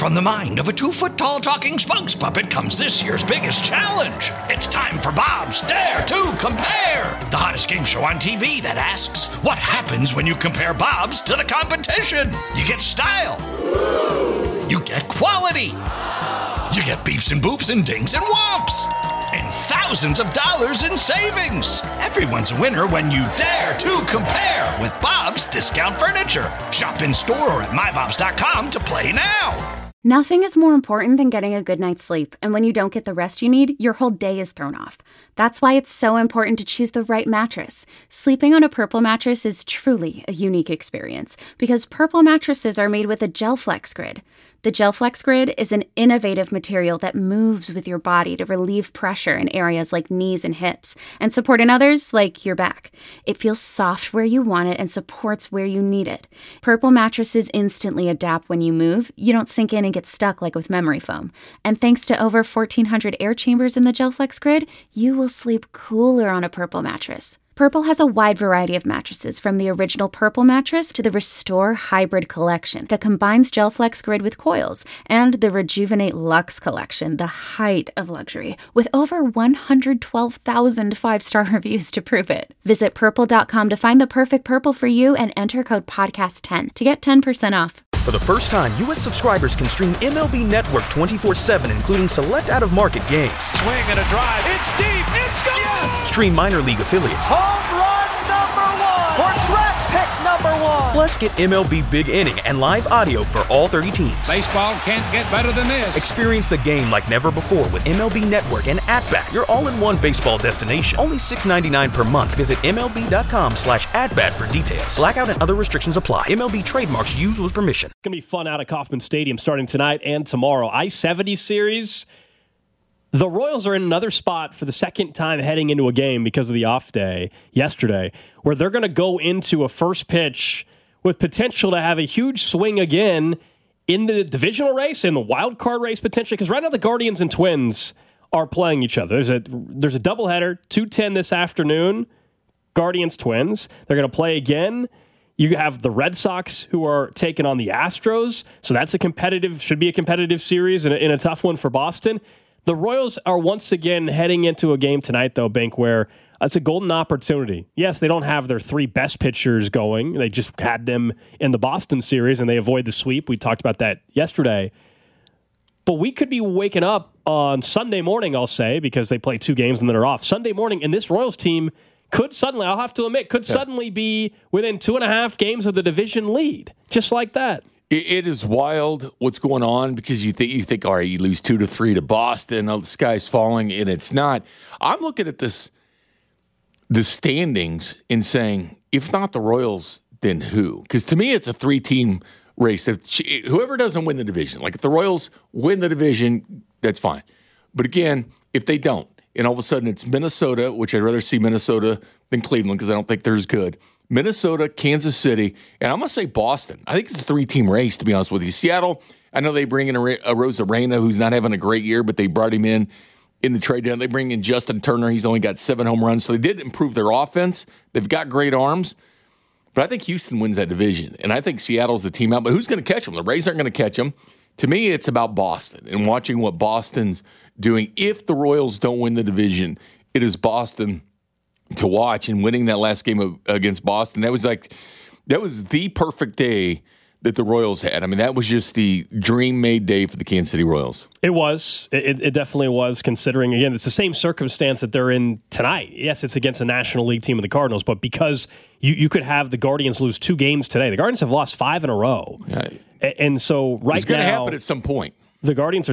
From the mind of a 2-foot-tall talking spokes puppet comes this year's biggest challenge. It's time for Bob's Dare to Compare, the hottest game show on TV that asks, what happens when you compare Bob's to the competition? You get style. You get quality. You get beeps and boops and dings and whomps. And thousands of dollars in savings. Everyone's a winner when you dare to compare with Bob's Discount Furniture. Shop in store or at mybobs.com to play now. Nothing is more important than getting a good night's sleep, and when you don't get the rest you need, your whole day is thrown off. That's why it's so important to choose the right mattress. Sleeping on a Purple mattress is truly a unique experience, because Purple mattresses are made with a GelFlex Grid. The GelFlex Grid is an innovative material that moves with your body to relieve pressure in areas like knees and hips, and support in others like your back. It feels soft where you want it and supports where you need it. Purple mattresses instantly adapt when you move. You don't sink in and get stuck like with memory foam. And thanks to over 1,400 air chambers in the GelFlex Grid, you will sleep cooler on a Purple mattress. Purple has a wide variety of mattresses, from the original Purple mattress to the Restore Hybrid collection that combines GelFlex Grid with coils, and the Rejuvenate Luxe collection, the height of luxury, with over 112,000 five-star reviews to prove it. Visit purple.com to find the perfect Purple for you and enter code podcast10 to get 10% off. For the first time, U.S. subscribers can stream MLB Network 24/7, including select out-of-market games. Swing and a drive. It's deep. It's gone. Yes! Stream minor league affiliates. Home run number 1. Or draft pick number 1. Plus, get MLB Big Inning and live audio for all 30 teams. Baseball can't get better than this. Experience the game like never before with MLB Network and At-Bat, your all-in-one baseball destination. Only $6.99 per month. Visit MLB.com/AtBat for details. Blackout and other restrictions apply. MLB trademarks used with permission. It's going to be fun out of Kauffman Stadium starting tonight and tomorrow. I-70 series. The Royals are in another spot for the second time heading into a game because of the off day yesterday, where they're going to go into a first pitch with potential to have a huge swing again in the divisional race, in the wild card race potentially, because right now the Guardians and Twins are playing each other. There's a doubleheader, 2:10 this afternoon, Guardians-Twins. They're going to play again. You have the Red Sox who are taking on the Astros, so that's should be a competitive series and a tough one for Boston. The Royals are once again heading into a game tonight, though, Bink, where it's a golden opportunity. Yes, they don't have their 3 best pitchers going. They just had them in the Boston series, and they avoid the sweep. We talked about that yesterday. But we could be waking up on Sunday morning, I'll say, because they play 2 games and then are off. Sunday morning, and this Royals team could suddenly, I'll have to admit, suddenly be within 2.5 games of the division lead, just like that. It is wild what's going on, because you think, all right, you lose 2-3 to Boston, the sky's falling, and it's not. I'm looking at the standings and saying, if not the Royals, then who? Because to me, it's a 3-team race. Whoever doesn't win the division, like if the Royals win the division, that's fine. But again, if they don't, and all of a sudden it's Minnesota, which I'd rather see Minnesota than Cleveland because I don't think they're as good. Minnesota, Kansas City, and I'm going to say Boston. I think it's a 3-team race, to be honest with you. Seattle, I know they bring in a Rosarena, who's not having a great year, but they brought him in the trade down. They bring in Justin Turner. He's only got 7 home runs, so they did improve their offense. They've got great arms, but I think Houston wins that division, and I think Seattle's the team out. But who's going to catch them? The Rays aren't going to catch them. To me, it's about Boston and watching what Boston's doing. If the Royals don't win the division, it is Boston to watch, and winning that last game against Boston. That was the perfect day that the Royals had. I mean, that was just the dream-made day for the Kansas City Royals. It was. It definitely was, considering, again, it's the same circumstance that they're in tonight. Yes, it's against a National League team of the Cardinals, but because you could have the Guardians lose 2 games today. The Guardians have lost 5 in a row. Yeah. And so right now... It's going to happen at some point. The Guardians are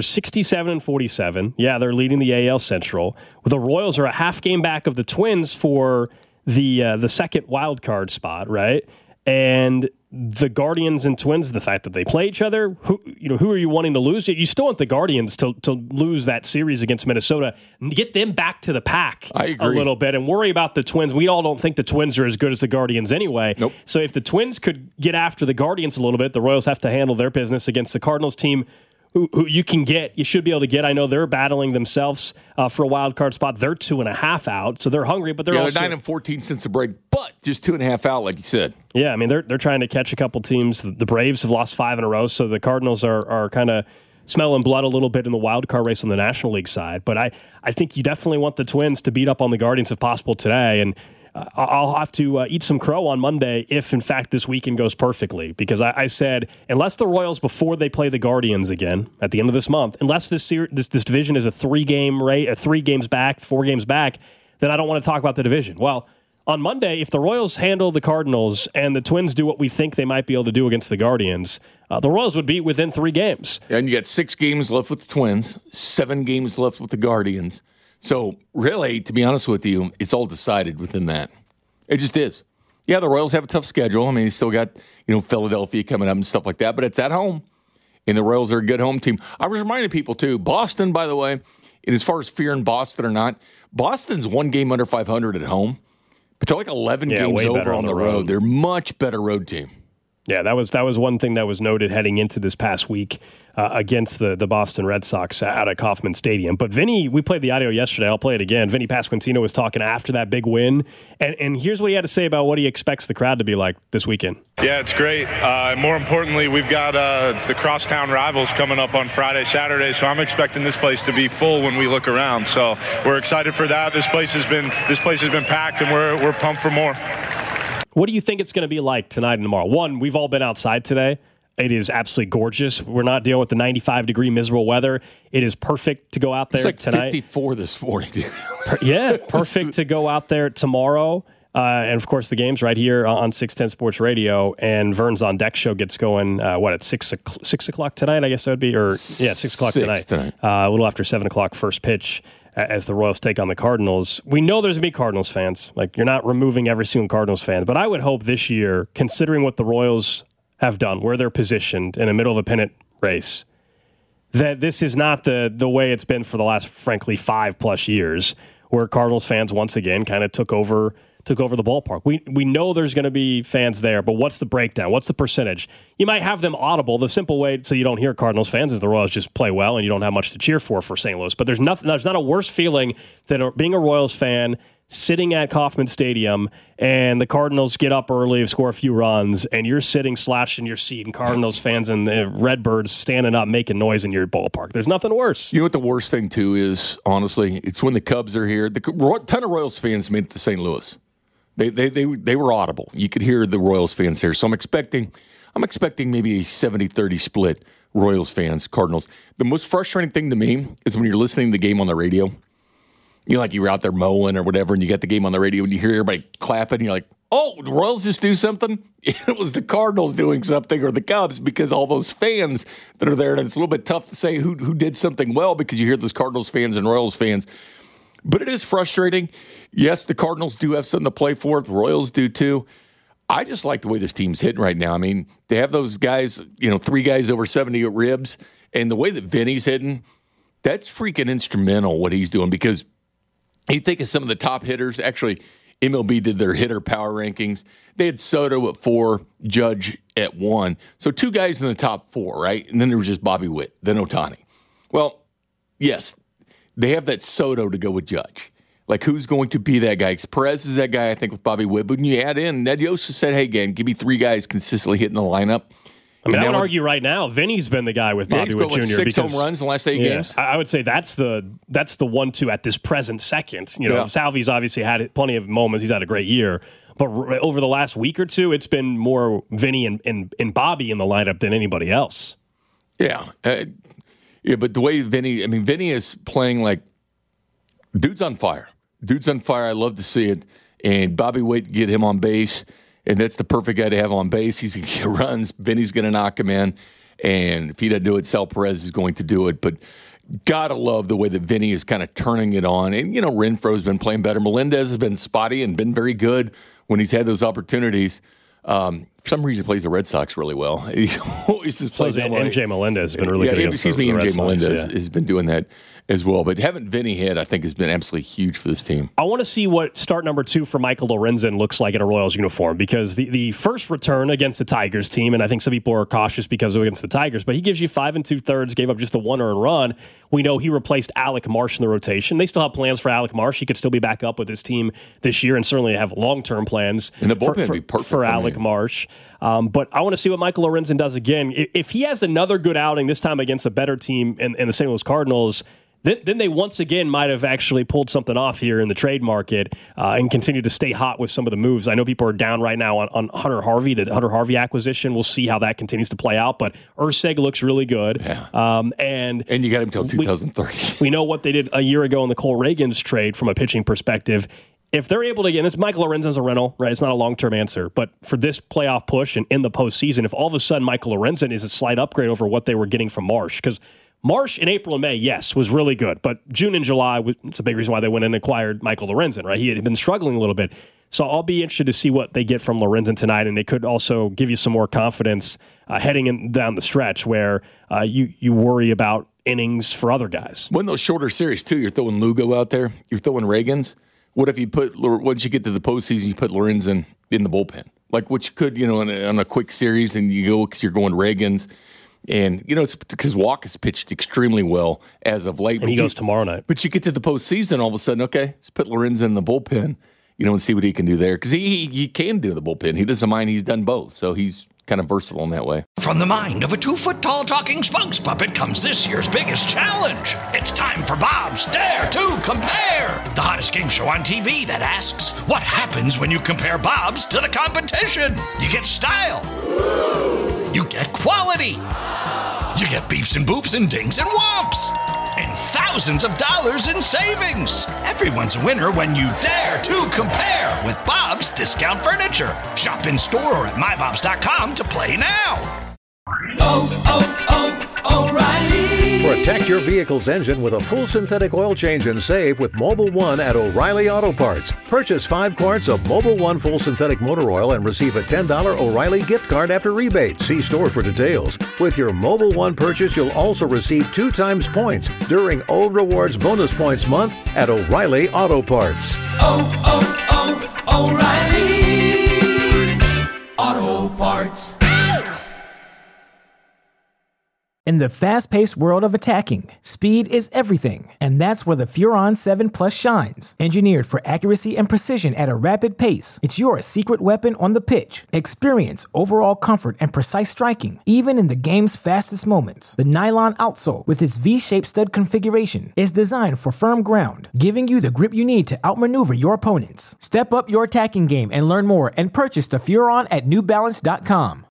67-47. Yeah, they're leading the AL Central. The Royals are a half game back of the Twins for the second wild card spot, right? And the Guardians and Twins, the fact that they play each other, who are you wanting to lose? You still want the Guardians to lose that series against Minnesota and get them back to the pack a little bit and worry about the Twins. We all don't think the Twins are as good as the Guardians anyway. Nope. So if the Twins could get after the Guardians a little bit, the Royals have to handle their business against the Cardinals team, who you can get, you should be able to get. I know they're battling themselves for a wild card spot. They're 2.5 out, so they're hungry, but they're also 9-14 since the break, but just 2.5 out, like you said. Yeah, I mean they're trying to catch a couple teams. The Braves have lost 5 in a row, so the Cardinals are kind of smelling blood a little bit in the wild card race on the National League side. But I think you definitely want the Twins to beat up on the Guardians if possible today, and I'll have to eat some crow on Monday if, in fact, this weekend goes perfectly. Because I said, unless the Royals, before they play the Guardians again at the end of this month, unless this division is a 3 games back, 4 games back, then I don't want to talk about the division. Well, on Monday, if the Royals handle the Cardinals and the Twins do what we think they might be able to do against the Guardians, the Royals would beat within 3 games. And you got 6 games left with the Twins, 7 games left with the Guardians. So, really, to be honest with you, it's all decided within that. It just is. Yeah, the Royals have a tough schedule. I mean, you still got, Philadelphia coming up and stuff like that, but it's at home. And the Royals are a good home team. I was reminding people, too, Boston, by the way, and as far as fearing Boston or not, Boston's 1 game under 500 at home, but they're like 11 games over on the road. They're a much better road team. Yeah, that was one thing that was noted heading into this past week against the Boston Red Sox out at Kauffman Stadium. But Vinny, we played the audio yesterday. I'll play it again. Vinny Pasquantino was talking after that big win, and here's what he had to say about what he expects the crowd to be like this weekend. Yeah, it's great. More importantly, we've got the crosstown rivals coming up on Friday, Saturday, so I'm expecting this place to be full when we look around. So we're excited for that. This place has been packed, and we're pumped for more. What do you think it's going to be like tonight and tomorrow? One, we've all been outside today. It is absolutely gorgeous. We're not dealing with the 95-degree miserable weather. It is perfect to go out there tonight. It's like 54 this morning, dude. Yeah, perfect to go out there tomorrow. And, of course, the game's right here on 610 Sports Radio. And Vern's On Deck show gets going, at 6 o'clock tonight, I guess that would be? 6 o'clock tonight. A little after 7 o'clock first pitch as the Royals take on the Cardinals. We know there's going to be Cardinals fans. Like, you're not removing every single Cardinals fan. But I would hope this year, considering what the Royals have done, where they're positioned in the middle of a pennant race, that this is not the way it's been for the last, frankly, 5+ years, where Cardinals fans once again kind of took over the ballpark. We know there's going to be fans there, but what's the breakdown? What's the percentage? You might have them audible. The simple way so you don't hear Cardinals fans is the Royals just play well and you don't have much to cheer for St. Louis. But there's not a worse feeling than being a Royals fan sitting at Kauffman Stadium and the Cardinals get up early, score a few runs, and you're sitting slouched in your seat and Cardinals fans and the Redbirds standing up making noise in your ballpark. There's nothing worse. You know what the worst thing, too, is, honestly? It's when the Cubs are here. A ton of Royals fans made it to St. Louis. They were audible. You could hear the Royals fans here. So I'm expecting maybe a 70-30 split, Royals fans, Cardinals. The most frustrating thing to me is when you're listening to the game on the radio. You know, like you were out there mowing or whatever, and you got the game on the radio, and you hear everybody clapping, and you're like, oh, the Royals just do something? It was the Cardinals doing something, or the Cubs, because all those fans that are there, and it's a little bit tough to say who did something well because you hear those Cardinals fans and Royals fans. But it is frustrating. Yes, the Cardinals do have something to play for. The Royals do too. I just like the way this team's hitting right now. I mean, they have those guys, 3 guys over 70 ribs, and the way that Vinny's hitting, that's freaking instrumental what he's doing, because you think of some of the top hitters. Actually, MLB did their hitter power rankings. They had Soto at 4, Judge at 1. So 2 guys in the top 4, right? And then there was just Bobby Witt, then Ohtani. Well, yes, they have that Soto to go with Judge. Like, who's going to be that guy? Perez is that guy, I think, with Bobby Witt. But when you add in, Ned Yost said, hey, again, give me 3 guys consistently hitting the lineup. I mean, I would argue right now, Vinny's been the guy with Bobby Witt Jr. He's got 6 home runs in the last 8 games. I would say that's the 1-2 at this present second. Salvi's obviously had plenty of moments. He's had a great year. But over the last week or two, it's been more Vinny and Bobby in the lineup than anybody else. Yeah. But the way Vinny is playing like dude's on fire. Dude's on fire. I love to see it. And Bobby Witt, get him on base. And that's the perfect guy to have on base. He's going to get runs. Vinny's going to knock him in. And if he doesn't do it, Sal Perez is going to do it. But gotta love the way that Vinny is kind of turning it on. And, Renfro's been playing better. Melendez has been spotty and been very good when he's had those opportunities. For some reason, he plays the Red Sox really well. He always just plays MJ Melendez has been really good. MJ Melendez has been doing that. as well. But having Vinny hit, I think, has been absolutely huge for this team. I want to see what start number 2 for Michael Lorenzen looks like in a Royals uniform, because the first return against the Tigers team, and I think some people are cautious because of against the Tigers, but he gives you 5 2/3, gave up just a 1 earned run. We know he replaced Alec Marsh in the rotation. They still have plans for Alec Marsh. He could still be back up with his team this year and certainly have long-term plans and the bullpen would be perfect for Alec Marsh. But I want to see what Michael Lorenzen does again. If he has another good outing, this time against a better team in the St. Louis Cardinals, then they once again might have actually pulled something off here in the trade market and continue to stay hot with some of the moves. I know people are down right now on Hunter Harvey, the Hunter Harvey acquisition. We'll see how that continues to play out, but Urseg looks really good. Yeah. And you got him until 2030. We know what they did a year ago in the Cole Reagans trade from a pitching perspective. If they're able to get this, Michael Lorenzen's a rental, right? It's not a long-term answer. But for this playoff push and in the postseason, if all of a sudden Michael Lorenzen is a slight upgrade over what they were getting from Marsh, because Marsh in April and May, yes, was really good. But June and July, it's a big reason why they went and acquired Michael Lorenzen, right? He had been struggling a little bit. So I'll be interested to see what they get from Lorenzen tonight, and it could also give you some more confidence heading down the stretch where you worry about innings for other guys. When those shorter series, too, you're throwing Lugo out there, you're throwing Reagans. What if you once you get to the postseason, you put Lorenzen in the bullpen? Like, which could, on a quick series, and you go because you're going Reagans. And, it's because Walk has pitched extremely well as of late. And he goes tomorrow night. But you get to the postseason, all of a sudden, okay, let's put Lorenzen in the bullpen, and see what he can do there. Because he can do the bullpen. He doesn't mind. He's done both. So he's kind of versatile in that way. From the mind of a 2-foot-tall talking spokes puppet comes this year's biggest challenge. It's time for Bob's Dare to Compare, the hottest game show on TV that asks, what happens when you compare Bob's to the competition? You get style. You get quality. You get beeps and boops and dings and whomps. And thousands of dollars in savings. Everyone's a winner when you dare to compare with Bob's Discount Furniture. Shop in store or at mybobs.com to play now. O'Reilly. Protect your vehicle's engine with a full synthetic oil change and save with Mobil 1 at O'Reilly Auto Parts. Purchase 5 quarts of Mobil 1 full synthetic motor oil and receive a $10 O'Reilly gift card after rebate. See store for details. With your Mobil 1 purchase, you'll also receive 2 times points during O Rewards Bonus Points Month at O'Reilly Auto Parts. O'Reilly Auto Parts. In the fast-paced world of attacking, speed is everything, and that's where the Furon 7 Plus shines. Engineered for accuracy and precision at a rapid pace, it's your secret weapon on the pitch. Experience overall comfort and precise striking, even in the game's fastest moments. The nylon outsole, with its V-shaped stud configuration, is designed for firm ground, giving you the grip you need to outmaneuver your opponents. Step up your attacking game and learn more and purchase the Furon at NewBalance.com.